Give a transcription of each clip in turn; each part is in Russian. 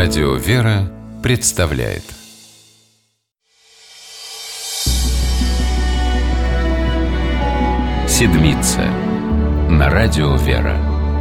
Радио «Вера» представляет Седмица на Радио «Вера».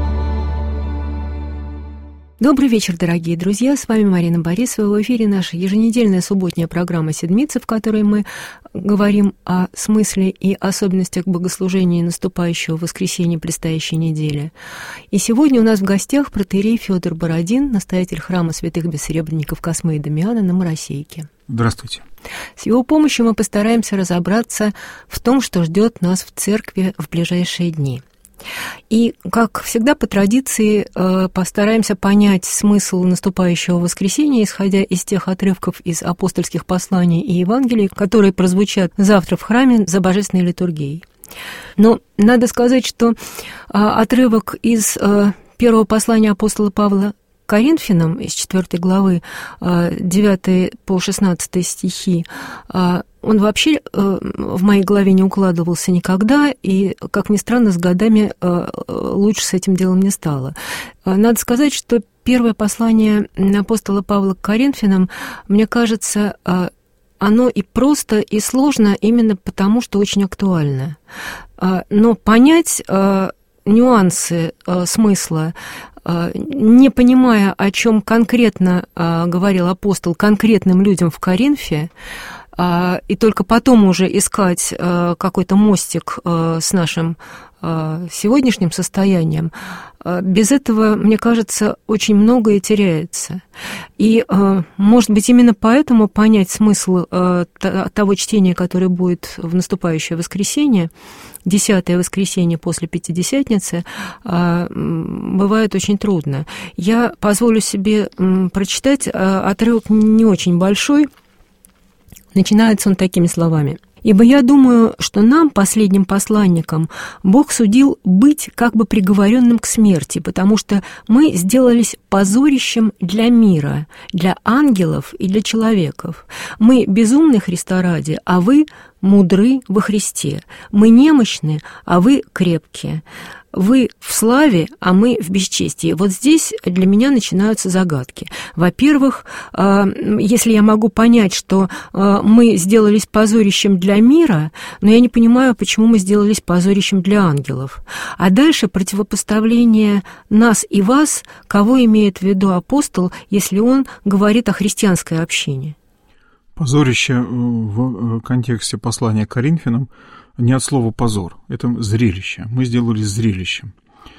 Добрый вечер, дорогие друзья, с вами Марина Борисова. В эфире наша еженедельная субботняя программа «Седмица», в которой мы говорим о смысле и особенностях богослужения наступающего воскресенья предстоящей недели. И сегодня у нас в гостях протоиерей Фёдор Бородин, настоятель храма святых бессребренников Космы и Дамиана на Моросейке. Здравствуйте. С его помощью мы постараемся разобраться в том, что ждет нас в церкви в ближайшие дни. И, как всегда, по традиции постараемся понять смысл наступающего воскресенья, исходя из тех отрывков из апостольских посланий и Евангелий, которые прозвучат завтра в храме за божественной литургией. Но надо сказать, что отрывок из первого послания апостола Павла Коринфянам из 4 главы, 9 по 16 стихи, он вообще в моей голове не укладывался никогда, и, как ни странно, с годами лучше с этим делом не стало. Надо сказать, что первое послание апостола Павла к Коринфянам, мне кажется, оно и просто, и сложно именно потому, что очень актуально. Но понять нюансы смысла, не понимая, о чем конкретно говорил апостол конкретным людям в Коринфе, и только потом уже искать какой-то мостик с нашим сегодняшним состоянием, без этого, мне кажется, очень многое теряется. И, может быть, именно поэтому понять смысл того чтения, которое будет в наступающее воскресенье, 10-е воскресенье после Пятидесятницы, бывает очень трудно. Я позволю себе прочитать отрывок не очень большой. Начинается он такими словами. «Ибо я думаю, что нам, последним посланникам, Бог судил быть как бы приговоренным к смерти, потому что мы сделались позорищем для мира, для ангелов и для человеков. Мы безумны Христа ради, а вы мудры во Христе. Мы немощны, а вы крепкие. Вы в славе, а мы в бесчестии». Вот здесь для меня начинаются загадки. Во-первых, если я могу понять, что мы сделались позорищем для мира, но я не понимаю, почему мы сделались позорищем для ангелов. А дальше противопоставление нас и вас, кого имеет в виду апостол, если он говорит о христианской общине? Позорище в контексте послания к Коринфянам не от слова «позор», это зрелище. Мы сделали зрелищем.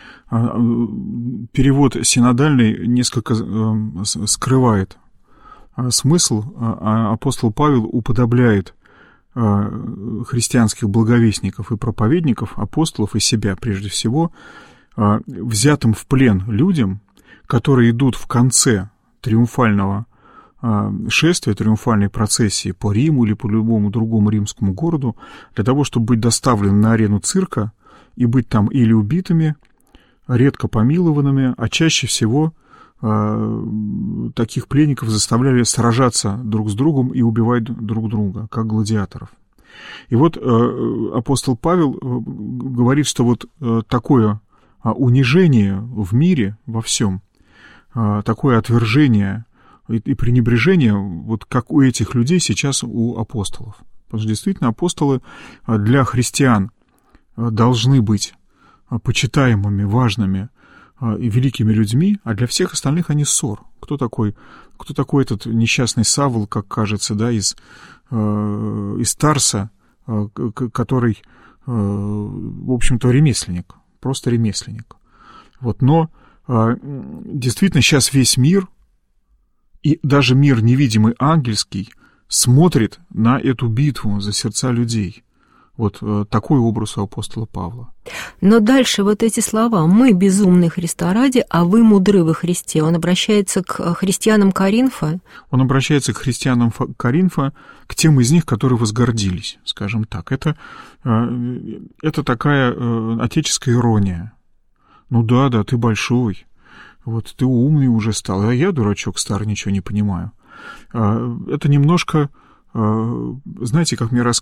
Перевод синодальный несколько скрывает смысл. Апостол Павел уподобляет христианских благовестников и проповедников, апостолов и себя прежде всего, взятым в плен людям, которые идут в конце триумфального шествия, триумфальной процессии по Риму или по любому другому римскому городу, для того, чтобы быть доставлены на арену цирка и быть там или убитыми, редко помилованными, а чаще всего таких пленников заставляли сражаться друг с другом и убивать друг друга, как гладиаторов. И вот апостол Павел говорит, что вот такое унижение в мире во всем, такое отвержение и пренебрежение, вот как у этих людей сейчас у апостолов. Потому что действительно апостолы для христиан должны быть почитаемыми, важными и великими людьми, а для всех остальных они ссор. Кто такой этот несчастный Савл, как кажется, да, из Тарса, который, в общем-то, ремесленник, просто ремесленник. Вот, но действительно сейчас весь мир, и даже мир невидимый ангельский, смотрит на эту битву за сердца людей. Вот такой образ у апостола Павла. Но дальше вот эти слова: «Мы безумны Христа ради, а вы мудры во Христе». Он обращается к христианам Коринфа? Он обращается к христианам Коринфа, к тем из них, которые возгордились, скажем так. Это такая отеческая ирония. Ну да, ты большой, вот ты умный уже стал, а я, дурачок старый, ничего не понимаю. Это немножко... Знаете, как мне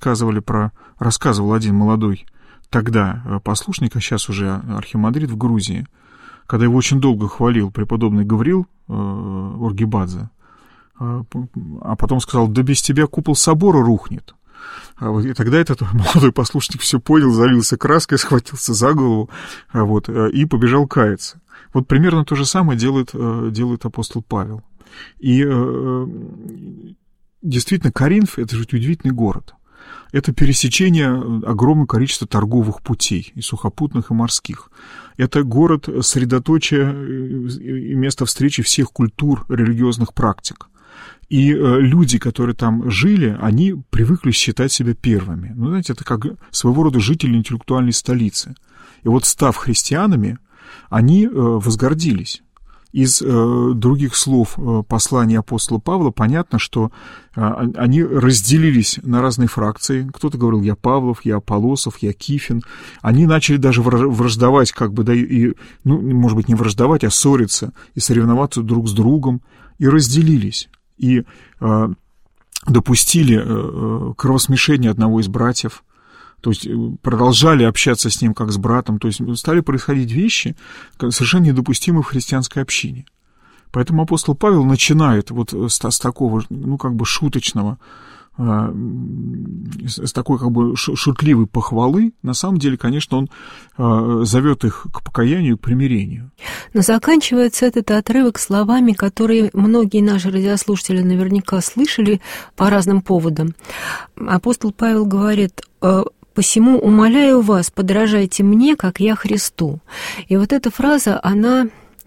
рассказывал один молодой тогда послушник, а сейчас уже архимандрит в Грузии, когда его очень долго хвалил преподобный Гавриил Оргибадзе, а потом сказал: да без тебя купол собора рухнет. И тогда этот молодой послушник все понял, залился краской, схватился за голову и побежал каяться. Вот примерно то же самое делает апостол Павел. И действительно, Коринф — это же удивительный город. Это пересечение огромного количества торговых путей, и сухопутных, и морских. Это город средоточия и место встречи всех культур, религиозных практик. И люди, которые там жили, они привыкли считать себя первыми. Ну, знаете, это как своего рода жители интеллектуальной столицы. И вот, став христианами, они возгордились. Из других слов послания апостола Павла понятно, что они разделились на разные фракции. Кто-то говорил: я Павлов, я Аполлосов, я Кифин. Они начали даже враждовать, может быть, не враждовать, а ссориться и соревноваться друг с другом, и разделились. И допустили кровосмешение одного из братьев. То есть продолжали общаться с ним как с братом. То есть стали происходить вещи, совершенно недопустимые в христианской общине. Поэтому апостол Павел начинает вот с такого, шуточного, с такой шутливой похвалы. На самом деле, конечно, он зовет их к покаянию, к примирению. Но заканчивается этот отрывок словами, которые многие наши радиослушатели наверняка слышали по разным поводам. Апостол Павел говорит: «Посему умоляю вас, подражайте мне, как я Христу». И вот эта фраза, она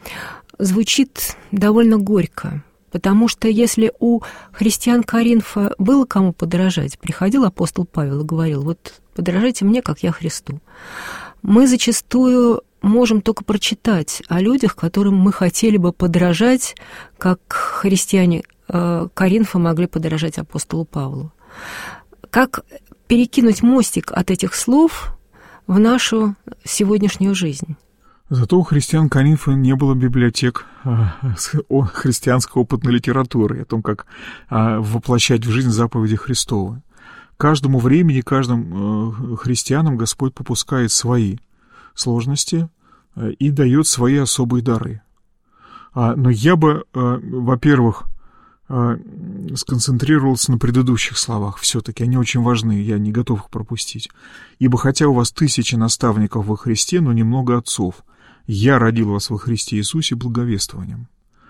звучит довольно горько, потому что если у христиан Коринфа было кому подражать, приходил апостол Павел и говорил: вот подражайте мне, как я Христу. Мы зачастую можем только прочитать о людях, которым мы хотели бы подражать, как христиане Коринфа могли подражать апостолу Павлу. Как перекинуть мостик от этих слов в нашу сегодняшнюю жизнь? Зато у христиан Коринфа не было библиотек христианской опытной литературы, о том, как воплощать в жизнь заповеди Христовы. Каждому времени, каждым христианам Господь попускает свои сложности и дает свои особые дары. Но я бы, во-первых, сконцентрировался на предыдущих словах. Все-таки они очень важны, я не готов их пропустить. «Ибо хотя у вас 1000 наставников во Христе, но немного отцов, я родил вас во Христе Иисусе благовествованием».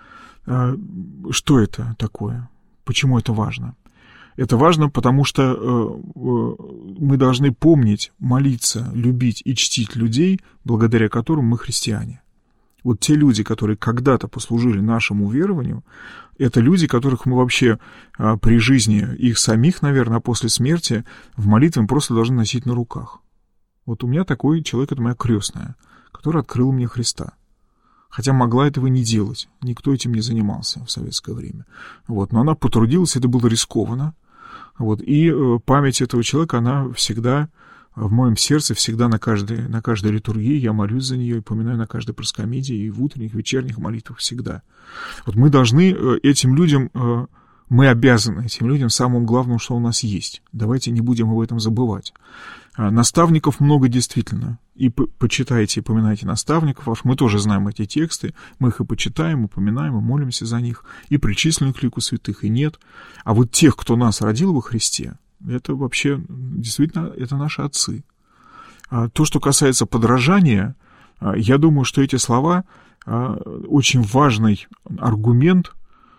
Что это такое? Почему это важно? Это важно, потому что мы должны помнить, молиться, любить и чтить людей, благодаря которым мы христиане. Вот те люди, которые когда-то послужили нашему верованию, это люди, которых мы вообще при жизни их самих, наверное, а после смерти в молитве мы просто должны носить на руках. Вот у меня такой человек, это моя крестная, которая открыла мне Христа. Хотя могла этого не делать, никто этим не занимался в советское время. Но она потрудилась, это было рискованно. И память этого человека, она всегда в моем сердце, всегда на каждой литургии я молюсь за нее и поминаю на каждой проскомидии, и в утренних, вечерних молитвах всегда. Мы должны этим людям, мы обязаны этим людям самому главному, что у нас есть. Давайте не будем об этом забывать. Наставников много действительно. И почитайте, и поминайте наставников, потому что мы тоже знаем эти тексты, мы их и почитаем, и поминаем, и молимся за них, и причислены к лику святых, и нет. А вот тех, кто нас родил во Христе, это вообще, действительно, это наши отцы. То, что касается подражания, я думаю, что эти слова очень важный аргумент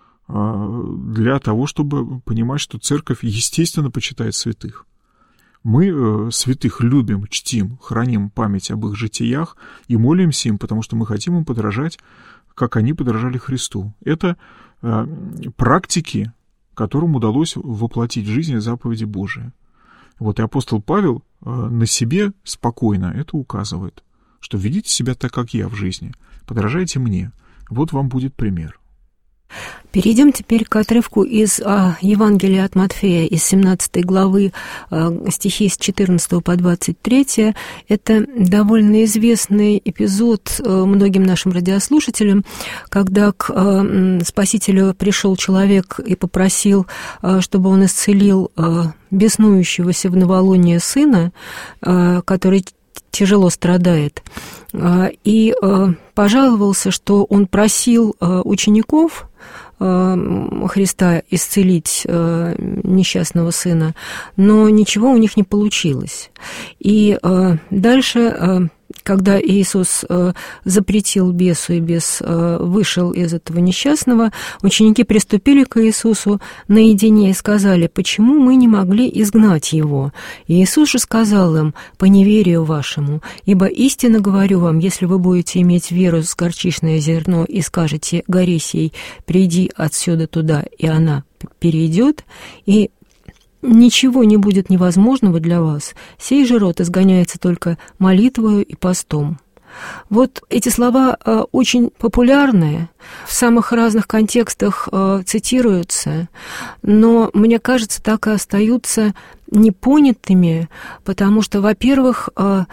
для того, чтобы понимать, что церковь, естественно, почитает святых. Мы святых любим, чтим, храним память об их житиях и молимся им, потому что мы хотим им подражать, как они подражали Христу. Это практики, которым удалось воплотить в жизнь заповеди Божии. И апостол Павел на себе спокойно это указывает, что ведите себя так, как я в жизни, подражайте мне, вот вам будет пример. Перейдем теперь к отрывку из Евангелия от Матфея, из 17 главы, стихи с 14 по 23. Это довольно известный эпизод многим нашим радиослушателям, когда к Спасителю пришел человек и попросил, чтобы он исцелил беснующегося в новолуние сына, который тяжело страдает, и пожаловался, что он просил учеников Христа исцелить несчастного сына, но ничего у них не получилось. И дальше, когда Иисус запретил бесу, и бес вышел из этого несчастного, ученики приступили к Иисусу наедине и сказали: «Почему мы не могли изгнать его?» И Иисус же сказал им: «По неверию вашему, ибо истинно говорю вам, если вы будете иметь веру с горчичное зерно и скажете горе сей: приди отсюда туда, и она перейдет, и ничего не будет невозможного для вас. Сей же род изгоняется только молитвою и постом». Вот эти слова очень популярные, в самых разных контекстах цитируются, но, мне кажется, так и остаются непонятыми, потому что, во-первых,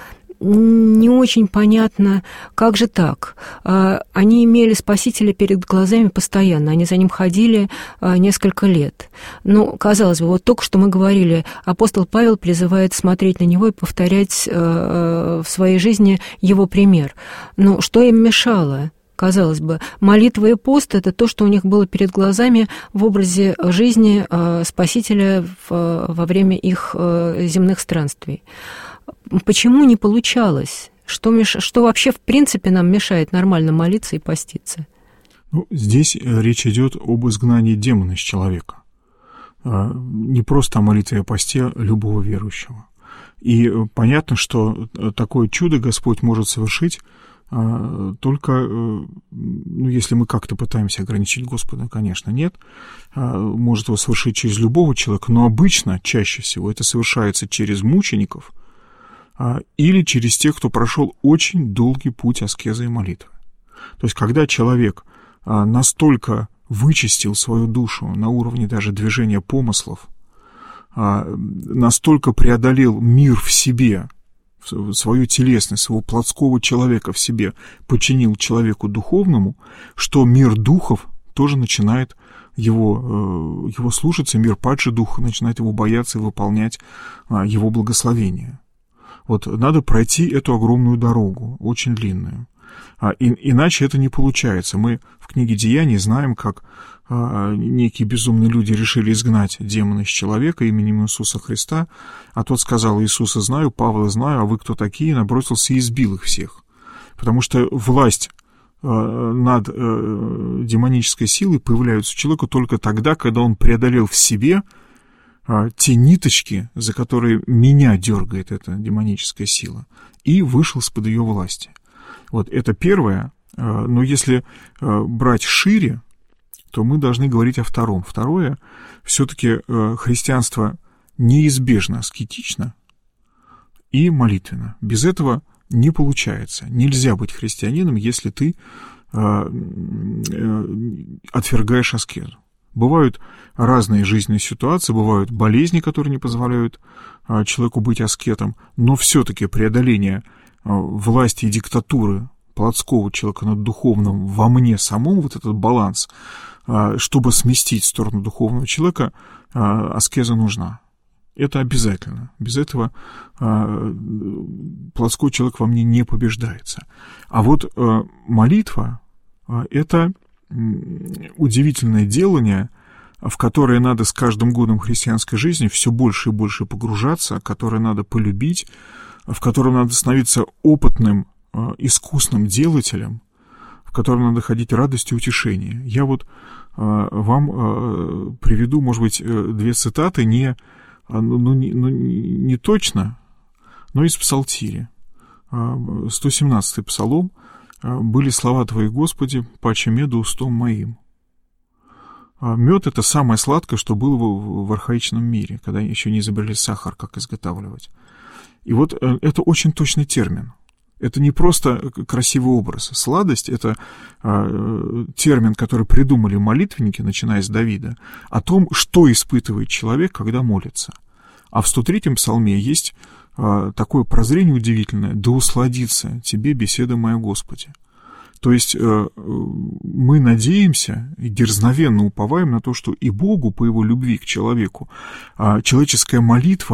не очень понятно, как же так. Они имели Спасителя перед глазами постоянно, они за ним ходили несколько лет. Ну, казалось бы, вот только что мы говорили, апостол Павел призывает смотреть на него и повторять в своей жизни его пример. Но что им мешало? Казалось бы, молитва и пост – это то, что у них было перед глазами в образе жизни Спасителя во время их земных странствий. Почему не получалось? Что вообще, в принципе, нам мешает нормально молиться и поститься? Ну, здесь речь идет об изгнании демона из человека. Не просто о молитве и о посте любого верующего. И понятно, что такое чудо Господь может совершить только, ну, если мы как-то пытаемся ограничить Господа, конечно, нет. Может его совершить через любого человека, но обычно, чаще всего, это совершается через мучеников или через тех, кто прошел очень долгий путь аскезы и молитвы. То есть, когда человек настолько вычистил свою душу на уровне даже движения помыслов, настолько преодолел мир в себе, свою телесность, своего плотского человека в себе подчинил человеку духовному, что мир духов тоже начинает его слушаться, мир падших духов начинает его бояться и выполнять его благословение. Вот надо пройти эту огромную дорогу, очень длинную. Иначе это не получается. Мы в книге «Деяний» знаем, как некие безумные люди решили изгнать демона из человека именем Иисуса Христа, а тот сказал: «Иисуса знаю, Павла знаю, а вы кто такие?» Набросился и избил их всех. Потому что власть над демонической силой появляется у человека только тогда, когда он преодолел в себе те ниточки, за которые меня дергает эта демоническая сила, и вышел из-под ее власти. Вот это первое, но если брать шире, то мы должны говорить о втором. Второе, все-таки христианство неизбежно аскетично и молитвенно. Без этого не получается. Нельзя быть христианином, если ты отвергаешь аскезу. Бывают разные жизненные ситуации, бывают болезни, которые не позволяют человеку быть аскетом, но все-таки преодоление власти и диктатуры плотского человека над духовным во мне самом, вот этот баланс, чтобы сместить в сторону духовного человека, аскеза нужна. Это обязательно. Без этого плотской человек во мне не побеждается. А вот молитва — это удивительное делание, в которое надо с каждым годом христианской жизни все больше и больше погружаться, которое надо полюбить, в котором надо становиться опытным, искусным делателем, в котором надо ходить радость и утешение. Я вот вам приведу, может быть, две цитаты, не точно, но из Псалтири. 117-й Псалом. «Были слова Твои, Господи, паче меда устом моим». Мед — это самое сладкое, что было в архаичном мире, когда еще не изобрели сахар, как изготавливать. И вот это очень точный термин. Это не просто красивый образ. Сладость — это термин, который придумали молитвенники, начиная с Давида, о том, что испытывает человек, когда молится. А в 103-м псалме есть такое прозрение удивительное: «Да усладится тебе беседа моя, Господи». То есть мы надеемся и дерзновенно уповаем на то, что и Богу, по Его любви к человеку, человеческая молитва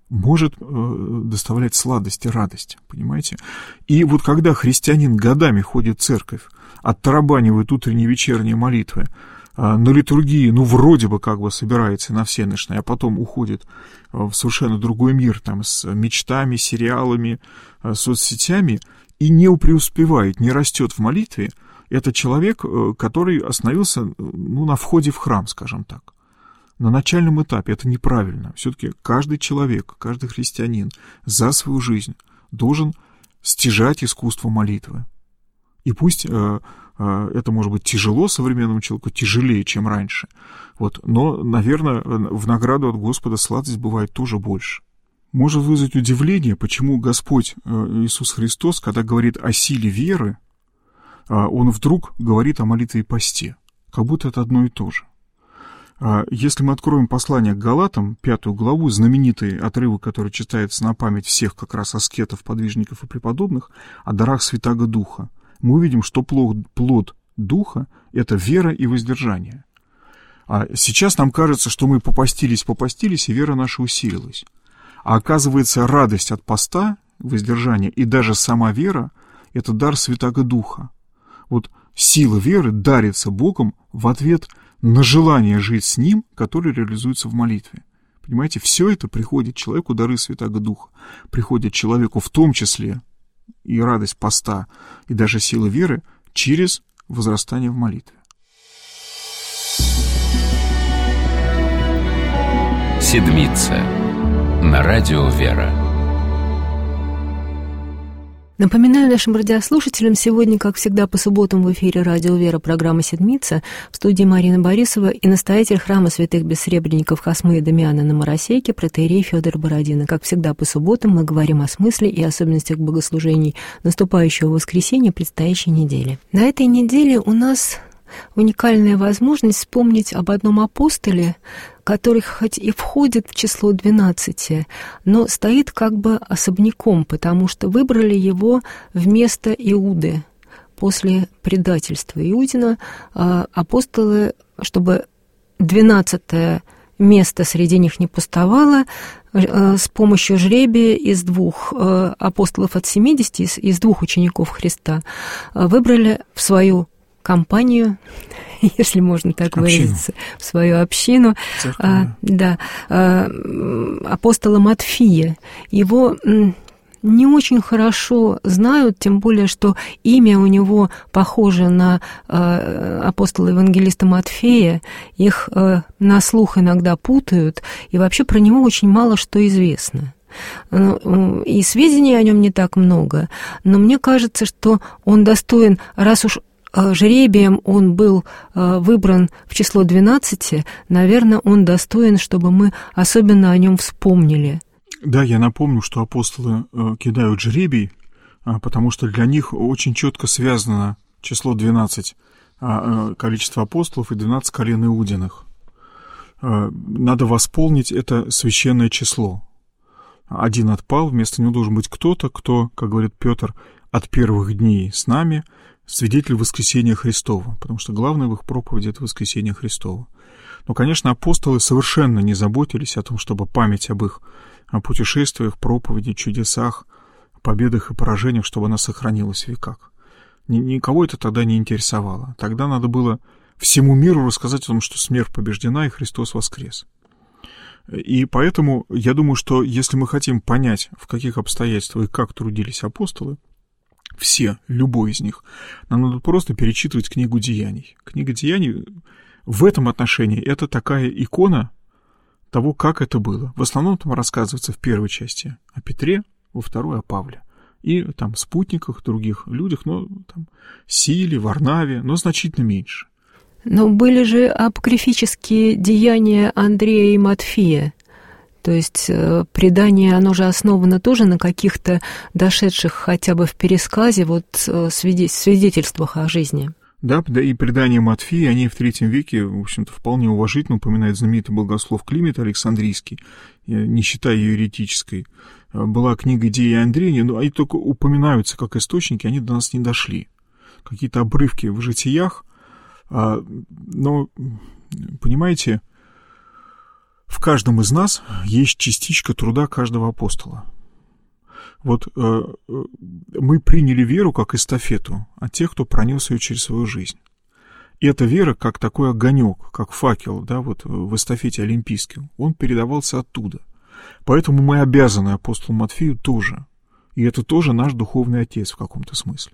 может доставлять сладость и радость, понимаете? И вот когда христианин годами ходит в церковь, оттарабанивает утренние и вечерние молитвы, на литургии, вроде бы как бы собирается на всенощное, а потом уходит в совершенно другой мир, там, с мечтами, сериалами, соцсетями, и не преуспевает, не растет в молитве, это человек, который остановился, на входе в храм, скажем так. На начальном этапе это неправильно. Все-таки каждый человек, каждый христианин за свою жизнь должен стяжать искусство молитвы. И пусть это может быть тяжело современному человеку, тяжелее, чем раньше. Но, наверное, в награду от Господа сладость бывает тоже больше. Может вызвать удивление, почему Господь Иисус Христос, когда говорит о силе веры, Он вдруг говорит о молитве и посте. Как будто это одно и то же. Если мы откроем послание к Галатам, 5 главу, знаменитый отрывок, который читается на память всех как раз аскетов, подвижников и преподобных, о дарах Святаго Духа, мы увидим, что плод Духа — это вера и воздержание. А сейчас нам кажется, что мы попастились, и вера наша усилилась. А оказывается, радость от поста, воздержания и даже сама вера — это дар Святаго Духа. Сила веры дарится Богом в ответ на желание жить с Ним, которое реализуется в молитве. Понимаете, все это приходит человеку, дары Святаго Духа, приходит человеку в том числе и радость поста, и даже сила веры через возрастание в молитве. Седмица на радио «Вера». Напоминаю нашим радиослушателям, сегодня, как всегда, по субботам в эфире радио «Вера» программа «Седмица», в студии Марина Борисова и настоятель храма святых бессребренников Космы и Дамиана на Моросейке протоиерей Фёдор Бородин. Как всегда, по субботам мы говорим о смысле и особенностях богослужений наступающего воскресенья предстоящей недели. На этой неделе у нас уникальная возможность вспомнить об одном апостоле, который хоть и входит в число 12, но стоит как бы особняком, потому что выбрали его вместо Иуды. После предательства Иудина апостолы, чтобы 12-е место среди них не пустовало, с помощью жребия из 2 апостолов от 70, из 2 учеников Христа, выбрали в свою компанию, если можно так выразиться, в свою общину, апостола Матфия. Его не очень хорошо знают, тем более, что имя у него похоже на апостола-евангелиста Матфея, их на слух иногда путают, и вообще про него очень мало что известно. И сведений о нем не так много, но мне кажется, что он достоин, раз уж жребием он был выбран в число 12, наверное, он достоин, чтобы мы особенно о нем вспомнили. Да, я напомню, что апостолы кидают жребий, потому что для них очень четко связано число 12, количество апостолов и 12 колен Иудиных. Надо восполнить это священное число. Один отпал, вместо него должен быть кто-то, кто, как говорит Петр, от первых дней с нами, свидетель воскресения Христова, потому что главное в их проповеди — это воскресение Христова. Но, конечно, апостолы совершенно не заботились о том, чтобы память об их путешествиях, проповеди, чудесах, победах и поражениях, чтобы она сохранилась в веках. Никого это тогда не интересовало. Тогда надо было всему миру рассказать о том, что смерть побеждена и Христос воскрес. И поэтому я думаю, что если мы хотим понять, в каких обстоятельствах и как трудились апостолы, все, любой из них, нам надо просто перечитывать книгу Деяний. Книга Деяний в этом отношении это такая икона того, как это было. В основном там рассказывается в первой части о Петре, во второй о Павле. И там спутниках, других людях, но там Силе, Варнаве, но значительно меньше. Но были же апокрифические деяния Андрея и Матфея. То есть предание, оно же основано тоже на каких-то дошедших хотя бы в пересказе свидетельствах о жизни. Да, и предания Матфея, они в III веке, в общем-то, вполне уважительно упоминает знаменитый богослов Климент Александрийский, не считая ее еретической. Была книга «Деяния Андрея», но они только упоминаются как источники, они до нас не дошли. Какие-то обрывки в житиях, но, понимаете, в в каждом из нас есть частичка труда каждого апостола. Вот мы приняли веру как эстафету от тех, кто пронес ее через свою жизнь. И эта вера, как такой огонек, как факел, да, вот в эстафете олимпийской, он передавался оттуда. Поэтому мы обязаны апостолу Матфею тоже. И это тоже наш духовный отец в каком-то смысле.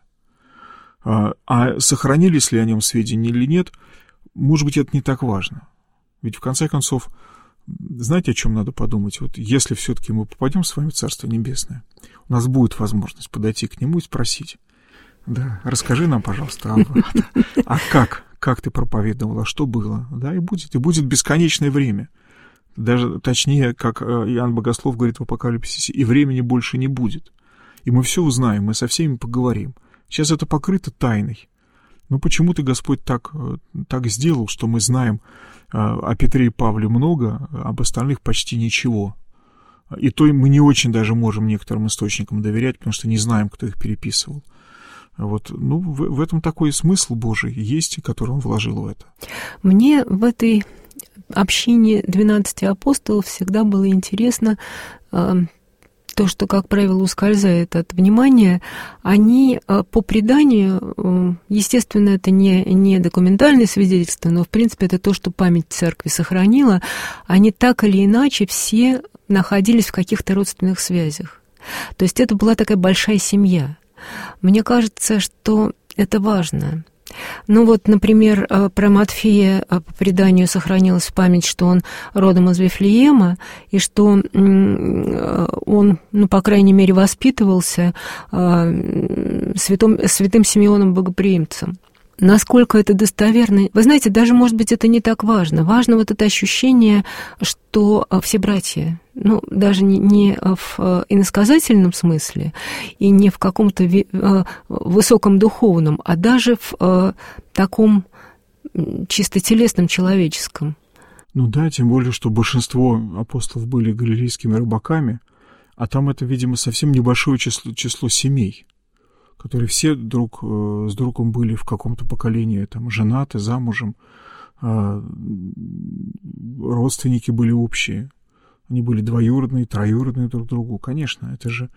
А сохранились ли о нем сведения или нет, может быть, это не так важно. Ведь в конце концов, знаете, о чем надо подумать? Вот если все-таки мы попадем с вами в Царство Небесное, у нас будет возможность подойти к нему и спросить: да, расскажи нам, пожалуйста, а как ты проповедовал, а что было? Да, и будет бесконечное время. Даже точнее, как Иоанн Богослов говорит в Апокалипсисе, и времени больше не будет. И мы все узнаем, мы со всеми поговорим. Сейчас это покрыто тайной. Но почему-то Господь так сделал, что мы знаем о Петре и Павле много, об остальных почти ничего. И то мы не очень даже можем некоторым источникам доверять, потому что не знаем, кто их переписывал. Вот, ну, в этом такой смысл Божий есть, который Он вложил в это. Мне в этой общине 12 апостолов всегда было интересно то, что, как правило, ускользает от внимания. Они по преданию, естественно, это не документальное свидетельство, но, в принципе, это то, что память церкви сохранила, они так или иначе все находились в каких-то родственных связях. То есть это была такая большая семья. Мне кажется, что это важно. Ну вот, например, про Матфея по преданию сохранилась память, что он родом из Вифлеема, и что он, ну, по крайней мере, воспитывался святым Симеоном Богоприимцем. Насколько это достоверно? Вы знаете, даже, может быть, это не так важно. Важно вот это ощущение, что все братья, ну, даже не в иносказательном смысле и не в каком-то высоком духовном, а даже в таком чисто телесном, человеческом. Ну да, тем более, что большинство апостолов были галилейскими рыбаками, а там это, видимо, совсем небольшое число семей, которые все друг с другом были в каком-то поколении, там, женаты, замужем, родственники были общие, они были двоюродные, троюродные друг другу. Конечно, это же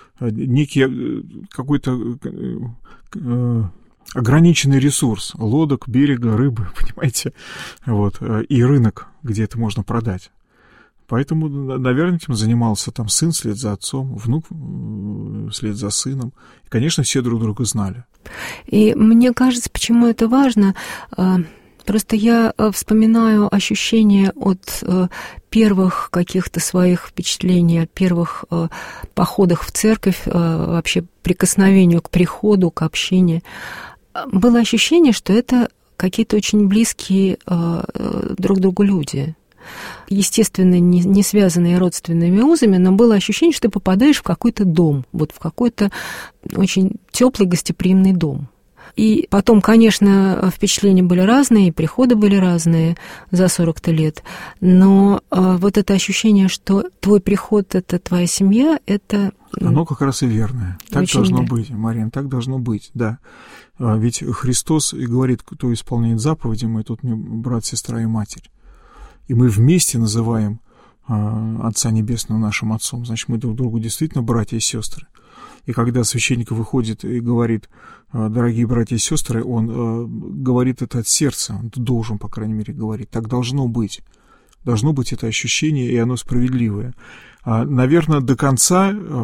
некий какой-то ограниченный ресурс, лодок, берега, рыбы, понимаете, вот, и рынок, где это можно продать. Поэтому, наверное, этим занимался там сын вслед за отцом, внук вслед за сыном. И, конечно, все друг друга знали. И мне кажется, почему это важно, просто я вспоминаю ощущения от первых каких-то своих впечатлений, от первых походах в церковь, вообще прикосновению к приходу, к общению. Было ощущение, что это какие-то очень близкие друг другу люди. Естественно, не связанные родственными узами, но было ощущение, что ты попадаешь в какой-то дом, вот в какой-то очень теплый гостеприимный дом. И потом, конечно, впечатления были разные, и приходы были разные за 40-то лет, но вот это ощущение, что твой приход — это твоя семья, это... Оно как раз и верное. Так должно быть, Марина, так должно быть, да. Ведь Христос и говорит, кто исполняет заповеди, мы тут мне брат, сестра и матерь. И мы вместе называем Отца Небесного нашим Отцом. Значит, мы друг другу действительно братья и сестры. И когда священник выходит и говорит: дорогие братья и сестры, он говорит это от сердца, он должен, по крайней мере, говорить. Так должно быть. Должно быть это ощущение, и оно справедливое. Наверное, до конца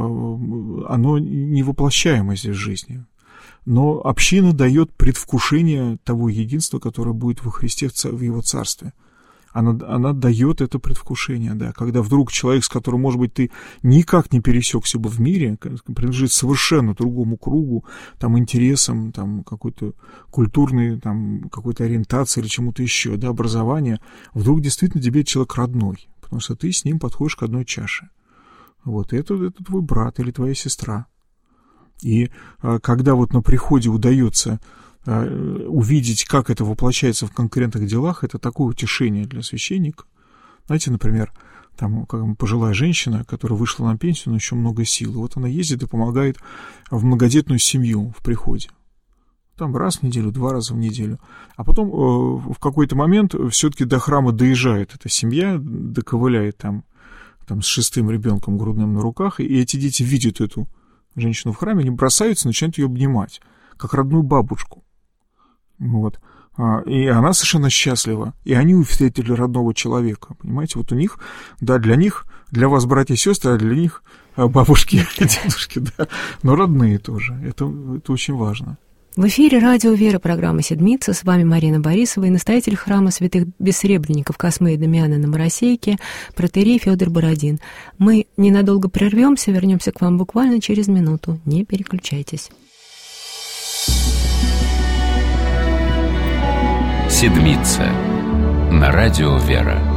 оно не воплощаемо здесь в жизни. Но община дает предвкушение того единства, которое будет во Христе в Его Царстве. Она дает это предвкушение, да, когда вдруг человек, с которым, может быть, ты никак не пересекся бы в мире, принадлежит совершенно другому кругу, там, интересам, там, какой-то культурной, там, какой-то ориентации или чему-то еще, да, образования, вдруг действительно тебе человек родной, потому что ты с ним подходишь к одной чаше. Вот, и это твой брат или твоя сестра. И когда вот на приходе удается увидеть, как это воплощается в конкретных делах, это такое утешение для священника. Знаете, например, там пожилая женщина, которая вышла на пенсию, но еще много сил. И вот она ездит и помогает в многодетную семью в приходе. там раз в неделю, 2 раза в неделю. А потом в какой-то момент все-таки до храма доезжает эта семья, доковыляет там с 6-м ребенком грудным на руках, и эти дети видят эту женщину в храме, они бросаются, начинают ее обнимать, как родную бабушку. Вот. И она совершенно счастлива. И они встретили родного человека. Понимаете, вот у них, да, для них, для вас, братья и сестры, а для них бабушки и дедушки, да, но родные тоже. Это очень важно. В эфире радио «Вера», программа «Седмица». С вами Марина Борисова и настоятель храма святых бессребренников Космы и Дамиана на Моросейке, протоиерей Фёдор Бородин. Мы ненадолго прервемся, вернемся к вам буквально через минуту. Не переключайтесь. «Седмица» на радио «Вера».